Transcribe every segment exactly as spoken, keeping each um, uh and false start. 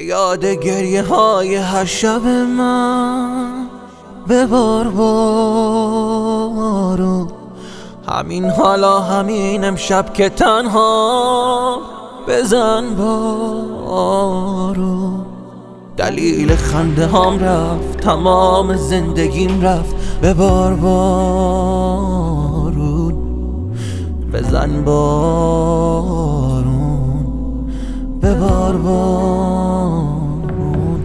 یاد گریه های هر شب من ببار بارون. همین حالا همین امشب که تنها بزن بارون. دلیل خنده هام رفت، تمام زندگیم رفت. ببار بارون، بزن بارون، ببار بارون.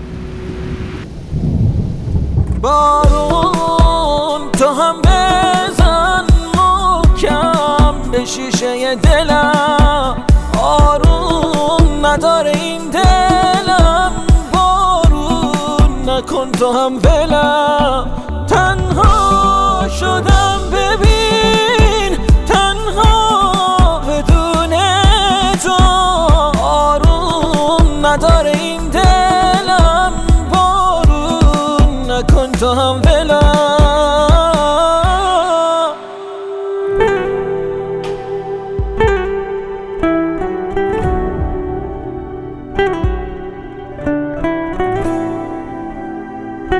بارون تو هم بزن محکم به شیشه دلم. آروم نداره این دلم، بارون نکن تو هم ولم. تنها شدم ببین، تنها بدون تو. آروم نداره این دلم، بارون نکن تو هم ولم.